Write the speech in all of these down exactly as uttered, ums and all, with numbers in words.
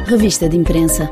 Revista de Imprensa.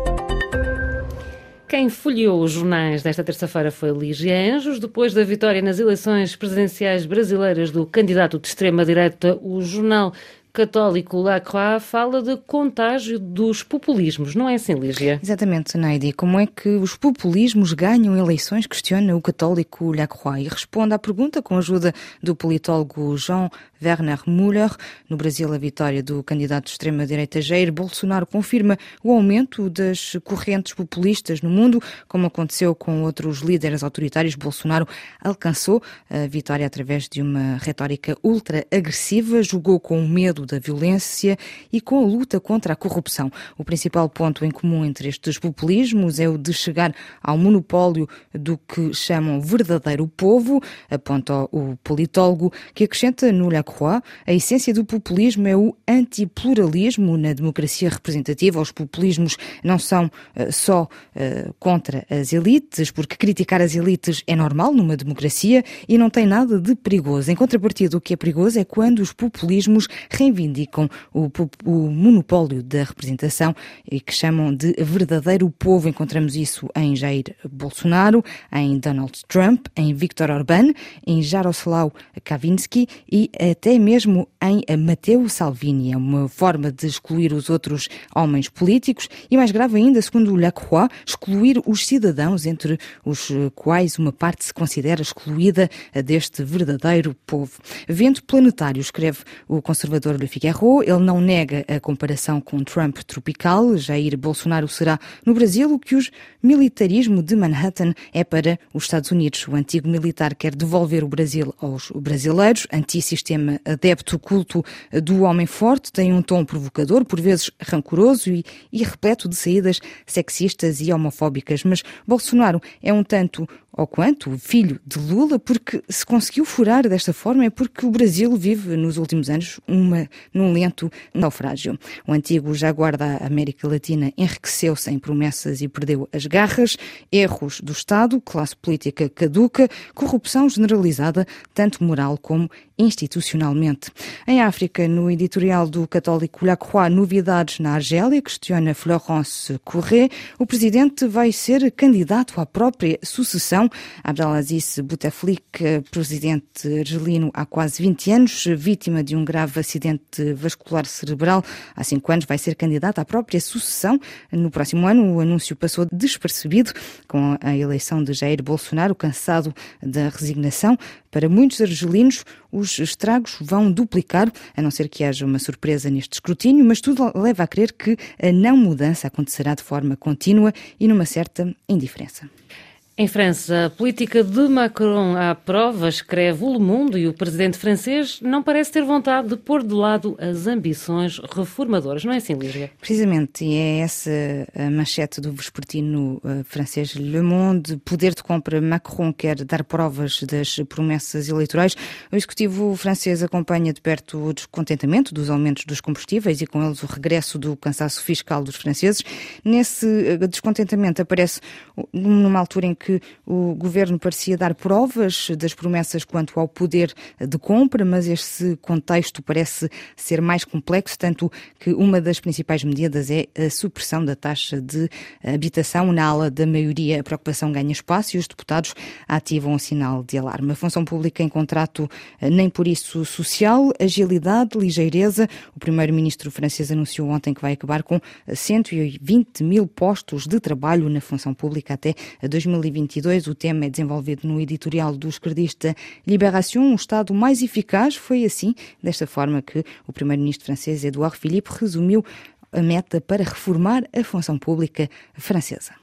Quem folheou os jornais desta terça-feira foi Lígia Anjos. Depois da vitória nas eleições presidenciais brasileiras do candidato de extrema-direita, o jornal católico La Croix fala de contágio dos populismos. Não é assim, Lígia? Exatamente, Neide. Como é que os populismos ganham eleições? Questiona o católico La Croix e responde à pergunta com a ajuda do politólogo Jean Werner Müller. No Brasil, a vitória do candidato de extrema-direita Jair Bolsonaro confirma o aumento das correntes populistas no mundo. Como aconteceu com outros líderes autoritários, Bolsonaro alcançou a vitória através de uma retórica ultra-agressiva, jogou com o medo da violência e com a luta contra a corrupção. O principal ponto em comum entre estes populismos é o de chegar ao monopólio do que chamam verdadeiro povo, aponta o politólogo, que acrescenta no La Croix: a essência do populismo é o antipluralismo na democracia representativa. Os populismos não são uh, só uh, contra as elites, porque criticar as elites é normal numa democracia e não tem nada de perigoso. Em contrapartida, o que é perigoso é quando os populismos reivindicam o, o monopólio da representação e que chamam de verdadeiro povo. Encontramos isso em Jair Bolsonaro, em Donald Trump, em Viktor Orbán, em Jaroslaw Kaczynski e até mesmo em Matteo Salvini. É uma forma de excluir os outros homens políticos e, mais grave ainda, segundo La Croix, excluir os cidadãos, entre os quais uma parte se considera excluída deste verdadeiro povo. Vento planetário, escreve o conservador Le Figaro. Ele não nega a comparação com Trump tropical. Jair Bolsonaro será no Brasil o que o militarismo de Manhattan é para os Estados Unidos. O antigo militar quer devolver o Brasil aos brasileiros. Antissistema, adepto culto do homem forte, tem um tom provocador, por vezes rancoroso e, e repleto de saídas sexistas e homofóbicas. Mas Bolsonaro é um tanto ou quanto filho de Lula, porque se conseguiu furar desta forma é porque o Brasil vive nos últimos anos uma, num lento naufrágio. O antigo jaguar da América Latina enriqueceu-se em promessas e perdeu as garras, erros do Estado, classe política caduca, corrupção generalizada, tanto moral como institucionalmente. Em África, no editorial do católico La Croix, novidades na Argélia, questiona Florence Corré. O presidente vai ser candidato à própria sucessão. Abdelaziz Bouteflika, presidente argelino há quase vinte anos, vítima de um grave acidente vascular cerebral há cinco anos, vai ser candidato à própria sucessão. No próximo ano, o anúncio passou despercebido com a eleição de Jair Bolsonaro, cansado da resignação. Para muitos argelinos, os estragos vão duplicar, a não ser que haja uma surpresa neste escrutínio, mas tudo leva a crer que a não mudança acontecerá de forma contínua e numa certa indiferença. Em França, a política de Macron à prova, escreve o Le Monde, e o presidente francês não parece ter vontade de pôr de lado as ambições reformadoras. Não é assim, Lígia? Precisamente, e é essa a manchete do vespertino francês Le Monde. Poder de compra, Macron quer dar provas das promessas eleitorais. O executivo francês acompanha de perto o descontentamento dos aumentos dos combustíveis e com eles o regresso do cansaço fiscal dos franceses. Nesse descontentamento aparece numa altura em que que o governo parecia dar provas das promessas quanto ao poder de compra, mas este contexto parece ser mais complexo, tanto que uma das principais medidas é a supressão da taxa de habitação. Na ala da maioria, a preocupação ganha espaço e os deputados ativam um sinal de alarme. A função pública em contrato nem por isso social, agilidade, ligeireza. O primeiro-ministro francês anunciou ontem que vai acabar com cento e vinte mil postos de trabalho na função pública até dois mil e vinte e dois. O tema é desenvolvido no editorial do esquerdista Libération. Um Estado mais eficaz. Foi assim, desta forma, que o primeiro-ministro francês Édouard Philippe resumiu a meta para reformar a função pública francesa.